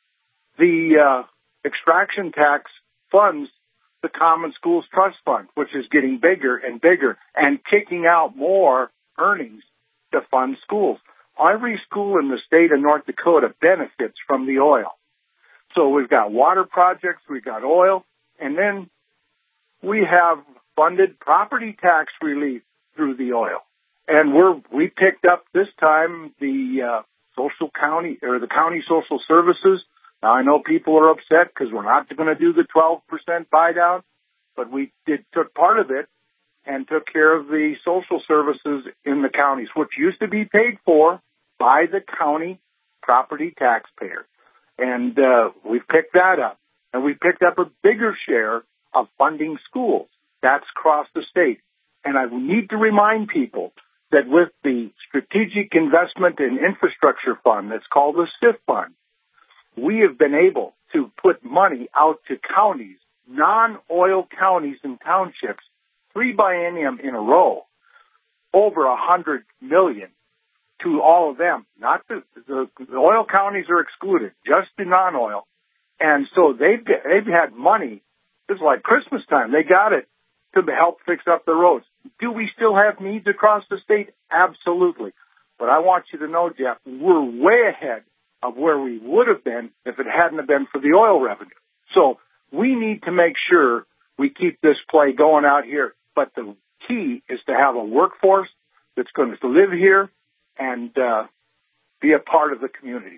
the uh, extraction tax funds the Common Schools Trust Fund, which is getting bigger and bigger and kicking out more earnings to fund schools. Every school in the state of North Dakota benefits from the oil. So we've got water projects, we've got oil, and then we have funded property tax relief through the oil. And we're, we picked up this time the uh, social county, or the county social services. Now, I know people are upset because we're not going to do the twelve percent buy down, but we did took part of it and took care of the social services in the counties, which used to be paid for by the county property taxpayer. And uh, we've picked that up. And we picked up a bigger share of funding schools. That's across the state. And I need to remind people that with the Strategic Investment and Infrastructure Fund, that's called the S I F Fund, we have been able to put money out to counties, non-oil counties and townships, three biennium in a row, over a hundred million to all of them. Not the, the, the oil counties are excluded, just the non-oil. And so they've, they've had money. It's like Christmas time. They got it to help fix up the roads. Do we still have needs across the state? Absolutely. But I want you to know, Jeff, we're way ahead of where we would have been if it hadn't have been for the oil revenue. So we need to make sure we keep this play going out here. But the key is to have a workforce that's going to live here and uh, be a part of the communities.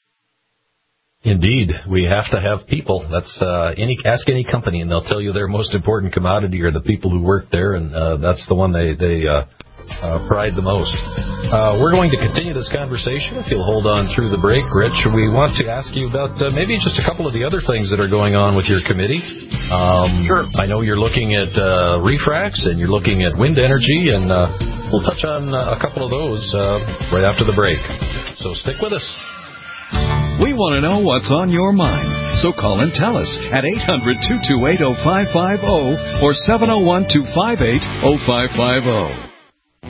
Indeed, we have to have people. That's uh, any ask any company, and they'll tell you their most important commodity are the people who work there, and uh, that's the one they they uh, uh, pride the most. Uh, we're going to continue this conversation if you'll hold on through the break, Rich. We want to ask you about uh, maybe just a couple of the other things that are going on with your committee. Um, sure. I know you're looking at uh, refracs and you're looking at wind energy, and uh, we'll touch on uh, a couple of those uh, right after the break. So stick with us. We want to know what's on your mind, so call and tell us at eight hundred, two two eight, oh five five oh or seven oh one, two five eight, oh five five oh.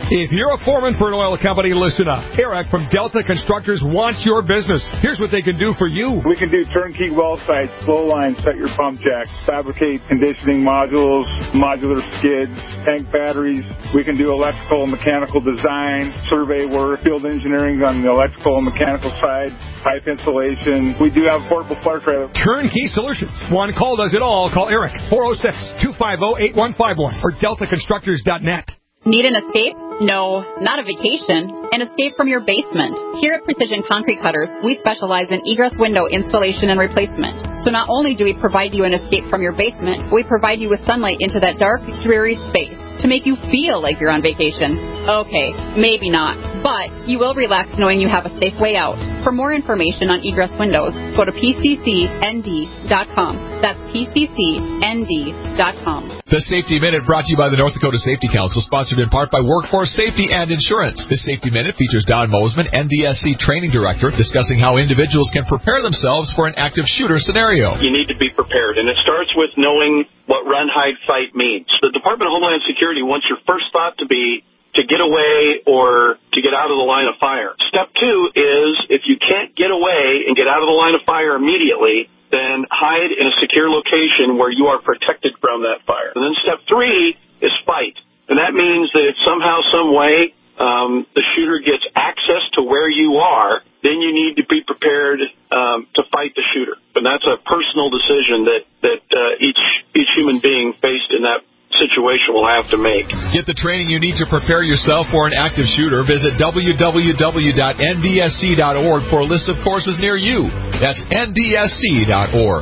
If you're a foreman for an oil company, listen up. Eric from Delta Constructors wants your business. Here's what they can do for you. We can do turnkey well sites, flow lines, set your pump jacks, fabricate conditioning modules, modular skids, tank batteries. We can do electrical and mechanical design, survey work, field engineering on the electrical and mechanical side, pipe installation. We do have portable flare trailer. Turnkey solutions. One call does it all. Call Eric, four oh six, two five oh, eight one five one or delta constructors dot net. Need an escape? No, not a vacation. An escape from your basement. Here at Precision Concrete Cutters, we specialize in egress window installation and replacement. So not only do we provide you an escape from your basement, we provide you with sunlight into that dark, dreary space to make you feel like you're on vacation. Okay, maybe not, but you will relax knowing you have a safe way out. For more information on egress windows, go to P C C N D dot com. That's P C C N D dot com. The Safety Minute brought to you by the North Dakota Safety Council, sponsored in part by Workforce Safety and Insurance. The Safety Minute features Don Mosman, N D S C Training Director, discussing how individuals can prepare themselves for an active shooter scenario. You need to be prepared, and it starts with knowing what run, hide, fight means. The Department of Homeland Security wants your first thought to be to get away or to get out of the line of fire. Step two is if you can't get away and get out of the line of fire immediately, then hide in a secure location where you are protected from that fire. And then step three is fight. And that means that if somehow, some way, um, the shooter gets access to where you are, then you need to be prepared um, to fight the shooter. And that's a personal decision that, that uh, each each human being faced in that situation will have to make. Get the training you need to prepare yourself for an active shooter. Visit w w w dot n d s c dot org for a list of courses near you. That's n d s c dot org.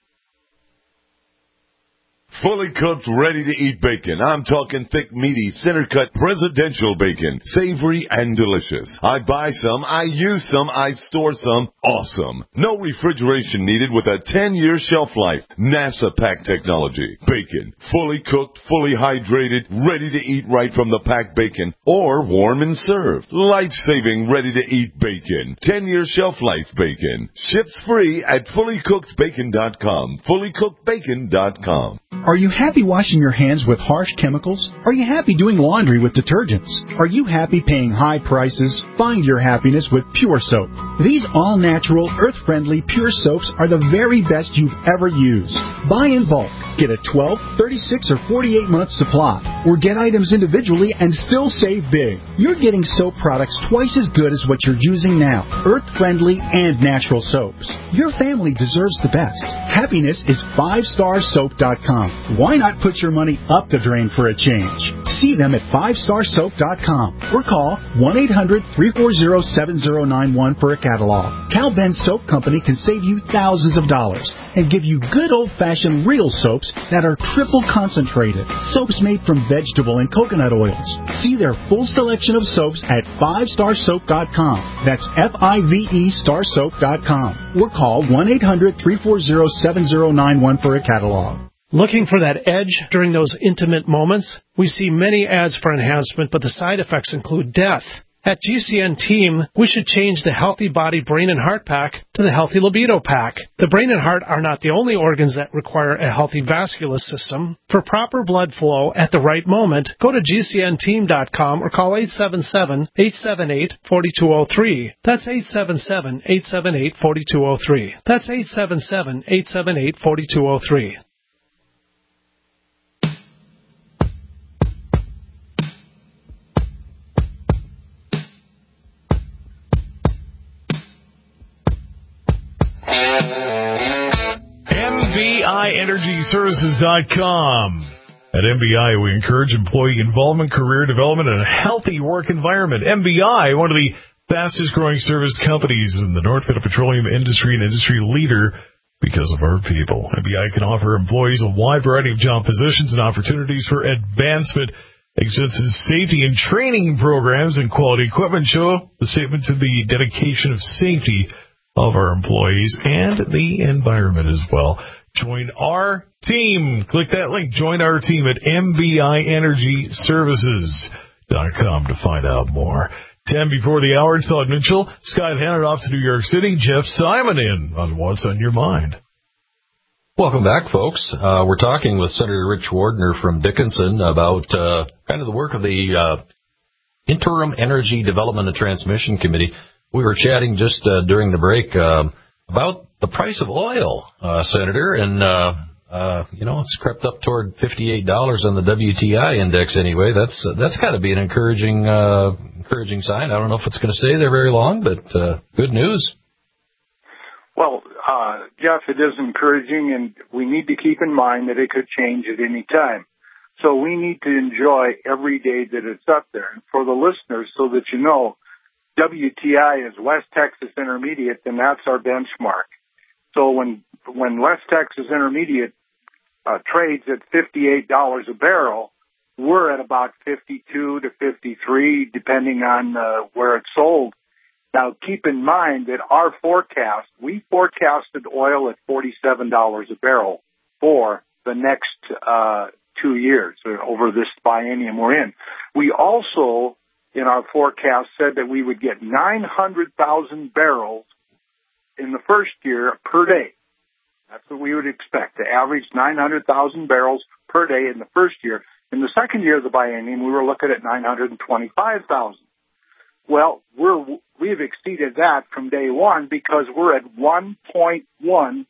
Fully cooked, ready-to-eat bacon. I'm talking thick, meaty, center-cut presidential bacon. Savory and delicious. I buy some, I use some, I store some. Awesome. No refrigeration needed with a ten-year shelf life. NASA pack technology. Bacon. Fully cooked, fully hydrated, ready to eat right from the packed bacon. Or warm and served. Life-saving, ready-to-eat bacon. ten-year shelf life bacon. Ships free at fully cooked bacon dot com. fully cooked bacon dot com. Are you happy washing your hands with harsh chemicals? Are you happy doing laundry with detergents? Are you happy paying high prices? Find your happiness with Pure Soap. These all-natural, earth-friendly Pure Soaps are the very best you've ever used. Buy in bulk. Get a twelve, thirty-six, or forty-eight month supply. Or get items individually and still save big. You're getting soap products twice as good as what you're using now. Earth-friendly and natural soaps. Your family deserves the best. Happiness is five star soap dot com. Why not put your money up the drain for a change? See them at five star soap dot com or call one eight hundred, three four zero, seven zero nine one for a catalog. Cal Ben Soap Company can save you thousands of dollars and give you good old-fashioned real soaps that are triple concentrated. Soaps made from vegetable and coconut oils. See their full selection of soaps at five star soap dot com. That's F I V E star soap dot com. Or call one eight hundred, three four zero, seven zero nine one for a catalog. Looking for that edge during those intimate moments? We see many ads for enhancement, but the side effects include death. At G C N Team, we should change the Healthy Body Brain and Heart Pack to the Healthy Libido Pack. The brain and heart are not the only organs that require a healthy vascular system. For proper blood flow at the right moment, go to G C N team dot com or call eight seven seven, eight seven eight, four two zero three. That's eight seven seven, eight seven eight, four two zero three. That's eight seven seven, eight seven eight, four two zero three. M B I energy services dot com. At M B I, we encourage employee involvement, career development, and a healthy work environment. M B I, one of the fastest-growing service companies in the North Dakota petroleum industry and industry leader because of our people. M B I can offer employees a wide variety of job positions and opportunities for advancement. Extensive safety and training programs and quality equipment show the statement to the dedication of safety of our employees and the environment as well. Join our team. Click that link. Join our team at M B I energy services dot com to find out more. Ten before the hour, it's Todd Mitchell. Scott handed off to New York City. Jeff Simon in on What's on Your Mind. Welcome back, folks. Uh, we're talking with Senator Rich Wardner from Dickinson about uh, kind of the work of the uh, Interim Energy Development and Transmission Committee. We were chatting just uh, during the break uh, about the price of oil, uh, Senator, and, uh, uh, you know, it's crept up toward fifty-eight dollars on the W T I index anyway. That's uh, that's got to be an encouraging uh, encouraging sign. I don't know if it's going to stay there very long, but uh, good news. Well, uh, Jeff, it is encouraging, and we need to keep in mind that it could change at any time. So we need to enjoy every day that it's up there. And for the listeners, so that you know, W T I is West Texas Intermediate, and that's our benchmark. So when when West Texas Intermediate uh, trades at fifty-eight dollars a barrel, we're at about fifty-two to fifty-three, depending on uh, where it's sold. Now, keep in mind that our forecast, we forecasted oil at forty-seven dollars a barrel for the next uh, two years, or over this biennium we're in. We also, in our forecast, said that we would get nine hundred thousand barrels in the first year per day. That's what we would expect, to average nine hundred thousand barrels per day in the first year. In the second year of the biennium, we were looking at nine hundred twenty-five thousand. Well, we're, we've exceeded that from day one because we're at one point one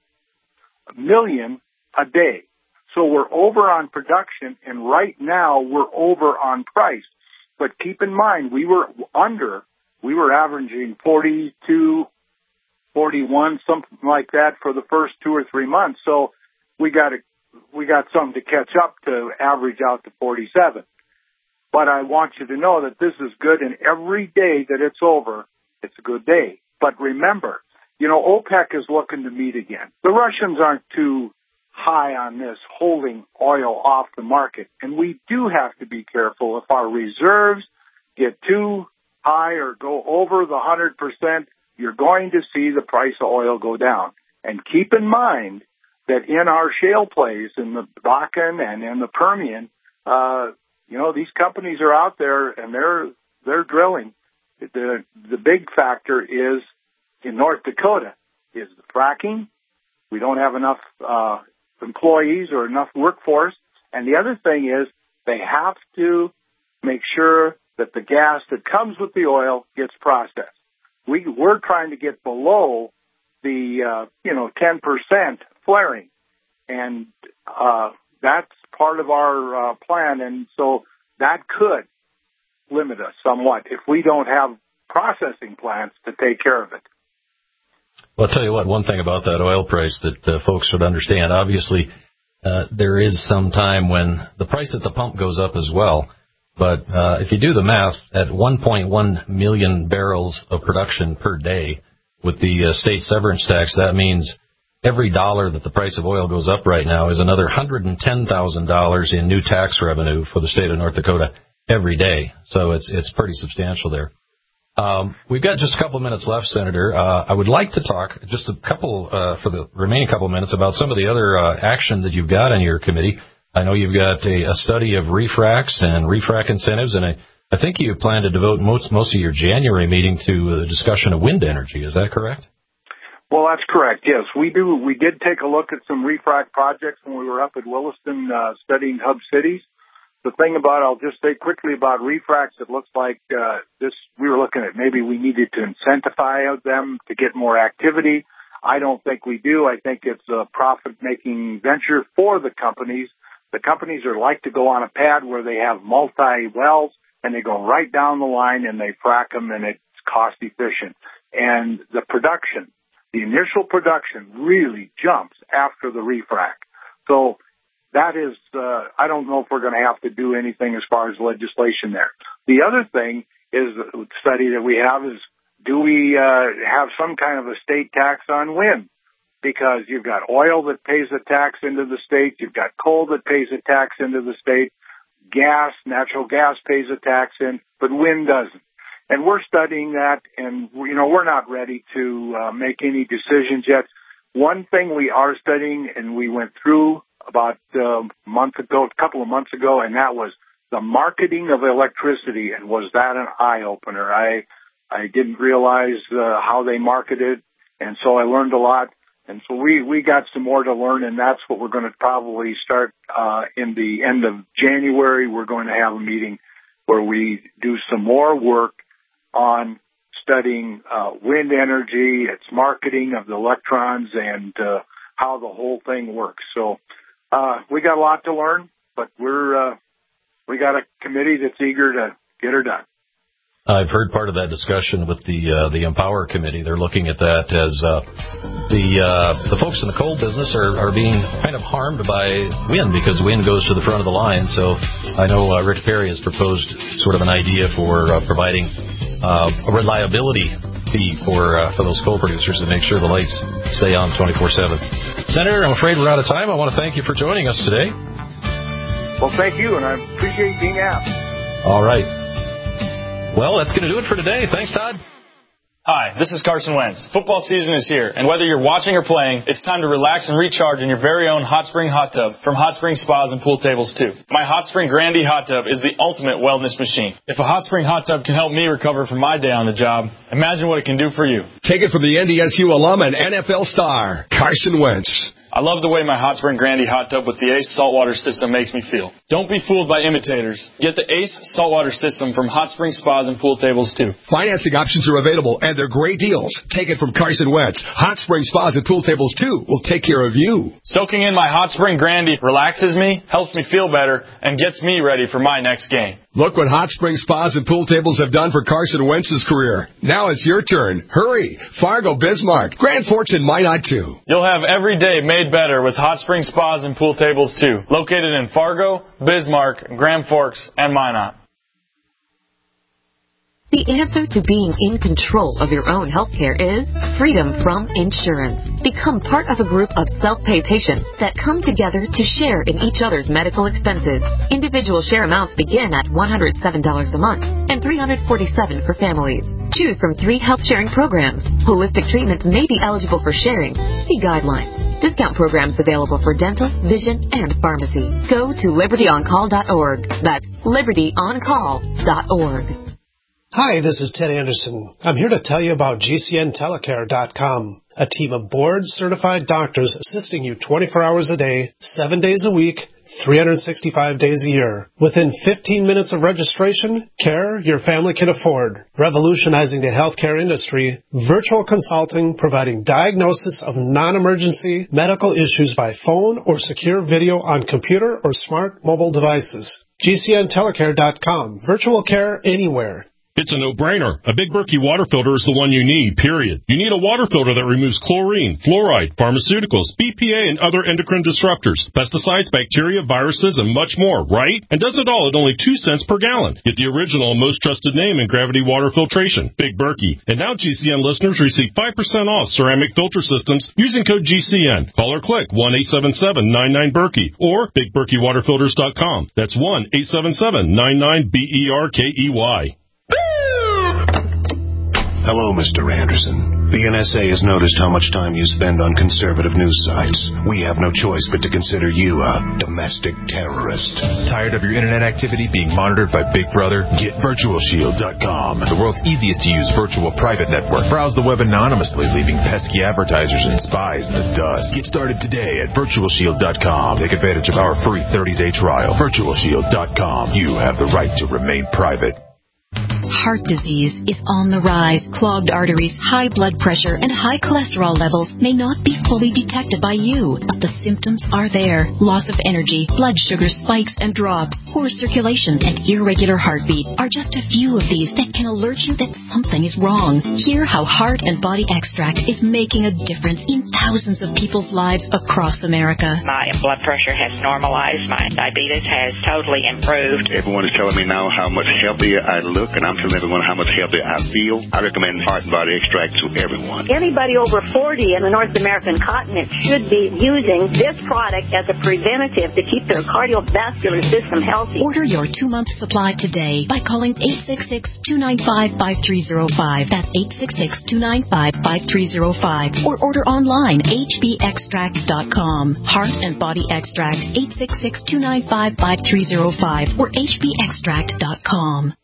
million a day. So we're over on production, and right now we're over on price. But keep in mind, we were under, we were averaging forty-two, forty-one, something like that for the first two or three months. So we got to, we got something to catch up to average out to forty-seven. But I want you to know that this is good, and every day that it's over, it's a good day. But remember, you know, OPEC is looking to meet again. The Russians aren't too high on this, holding oil off the market. And we do have to be careful. If our reserves get too high or go over the one hundred percent, you're going to see the price of oil go down. And keep in mind that in our shale plays, in the Bakken and in the Permian, uh, you know, these companies are out there and they're they're drilling. The the big factor is in North Dakota is the fracking. We don't have enough uh, employees or enough workforce. And the other thing is they have to make sure that the gas that comes with the oil gets processed. We we're trying to get below the uh, you know ten percent flaring, and uh, that's part of our uh, plan, and so that could limit us somewhat if we don't have processing plants to take care of it. Well, I'll tell you what, one thing about that oil price that uh, folks should understand, obviously uh, there is some time when the price at the pump goes up as well, but uh, if you do the math, at one point one million barrels of production per day with the uh, state severance tax, that means every dollar that the price of oil goes up right now is another one hundred ten thousand dollars in new tax revenue for the state of North Dakota every day. So it's it's pretty substantial there. Um, we've got just a couple of minutes left, Senator. Uh, I would like to talk just a couple uh, for the remaining couple of minutes about some of the other uh, action that you've got on your committee. I know you've got a, a study of refracs and refrac incentives, and I, I think you plan to devote most most of your January meeting to the discussion of wind energy. Is that correct? Well, that's correct. Yes, we do. We did take a look at some refrac projects when we were up at Williston uh, studying hub cities. The thing about, I'll just say quickly about refracs, it looks like uh, this, we were looking at maybe we needed to incentivize them to get more activity. I don't think we do. I think it's a profit-making venture for the companies. The companies are like to go on a pad where they have multi-wells, and they go right down the line and they frack them, and it's cost efficient. And the production, the initial production really jumps after the refrac. So that is, uh, I don't know if we're going to have to do anything as far as legislation there. The other thing is the study that we have is, do we uh, have some kind of a state tax on wind? Because you've got oil that pays a tax into the state, you've got coal that pays a tax into the state, gas, natural gas pays a tax in, but wind doesn't. And we're studying that, and, you know, we're not ready to uh, make any decisions yet. One thing we are studying, and we went through about uh, a month ago, a couple of months ago, and that was the marketing of electricity. And was that an eye-opener? I I didn't realize uh, how they marketed, and so I learned a lot. And so we, we got some more to learn, and that's what we're going to probably start uh, in the end of January. We're going to have a meeting where we do some more work on studying uh, wind energy, its marketing of the electrons, and uh, how the whole thing works. So uh, we got a lot to learn, but we're uh, we got a committee that's eager to get her done. I've heard part of that discussion with the uh, the Empower Committee. They're looking at that as uh, the uh, the folks in the coal business are, are being kind of harmed by wind because wind goes to the front of the line. So I know uh, Rick Perry has proposed sort of an idea for uh, providing uh, a reliability fee for uh, for those coal producers to make sure the lights stay on twenty-four seven. Senator, I'm afraid we're out of time. I want to thank you for joining us today. Well, thank you, and I appreciate being asked. All right. Well, that's going to do it for today. Thanks, Todd. Hi, this is Carson Wentz. Football season is here, and whether you're watching or playing, it's time to relax and recharge in your very own Hot Spring Hot Tub from Hot Spring Spas and Pool Tables, too. My Hot Spring Grandy Hot Tub is the ultimate wellness machine. If a Hot Spring Hot Tub can help me recover from my day on the job, imagine what it can do for you. Take it from the N D S U alum and N F L star, Carson Wentz. I love the way my Hot Spring Grandy Hot Tub with the ACE saltwater system makes me feel. Don't be fooled by imitators. Get the ACE saltwater system from Hot Spring Spas and Pool Tables, too. Financing options are available, and they're great deals. Take it from Carson Wentz. Hot Spring Spas and Pool Tables, too, will take care of you. Soaking in my Hot Spring Grandy relaxes me, helps me feel better, and gets me ready for my next game. Look what Hot Spring Spas and Pool Tables have done for Carson Wentz's career. Now it's your turn. Hurry. Fargo, Bismarck, Grand Forks, and Minot, too. You'll have every day made better with Hot Spring Spas and Pool Tables, too. Located in Fargo, Bismarck, Grand Forks, and Minot. The answer to being in control of your own health care is freedom from insurance. Become part of a group of self-pay patients that come together to share in each other's medical expenses. Individual share amounts begin at one hundred seven dollars a month and three hundred forty-seven dollars for families. Choose from three health sharing programs. Holistic treatments may be eligible for sharing. See guidelines. Discount programs available for dental, vision, and pharmacy. Go to liberty on call dot org. That's liberty on call dot org. Hi, this is Ted Anderson. I'm here to tell you about G C N telecare dot com, a team of board-certified doctors assisting you twenty-four hours a day, seven days a week, three hundred sixty-five days a year. Within fifteen minutes of registration, care your family can afford. Revolutionizing the healthcare industry, virtual consulting providing diagnosis of non-emergency medical issues by phone or secure video on computer or smart mobile devices. G C N telecare dot com. Virtual care anywhere. It's a no-brainer. A Big Berkey water filter is the one you need, period. You need a water filter that removes chlorine, fluoride, pharmaceuticals, B P A, and other endocrine disruptors, pesticides, bacteria, viruses, and much more, right? And does it all at only two cents per gallon. Get the original and most trusted name in gravity water filtration, Big Berkey. And now G C N listeners receive five percent off ceramic filter systems using code G C N. Call or click one eight seven seven nine nine Berkey or big berkey water filters dot com. That's one eight seven seven nine nine B E R K E Y. Hello, Mister Anderson. The N S A has noticed how much time you spend on conservative news sites. We have no choice but to consider you a domestic terrorist. Tired of your internet activity being monitored by Big Brother? Get virtual shield dot com, the world's easiest to use virtual private network. Browse the web anonymously, leaving pesky advertisers and spies in the dust. Get started today at virtual shield dot com. Take advantage of our free thirty-day trial. virtual shield dot com. You have the right to remain private. Heart disease is on the rise. Clogged arteries, high blood pressure, and high cholesterol levels may not be fully detected by you, but the symptoms are there. Loss of energy, blood sugar spikes and drops, poor circulation, and irregular heartbeat are just a few of these that can alert you that something is wrong. Hear how Heart and Body Extract is making a difference in thousands of people's lives across America. My blood pressure has normalized. My diabetes has totally improved. Everyone is telling me now how much healthier I look, and I'm telling everyone how much healthier I feel. I recommend Heart and Body Extract to everyone. Anybody over forty in the North American continent should be using this product as a preventative to keep their cardiovascular system healthy. Order your two-month supply today by calling eight six six, two nine five, five three zero five. That's eight six six, two nine five, five three zero five. Or order online, h b extract dot com. Heart and Body Extract, eight six six, two nine five, five three zero five or h b extract dot com.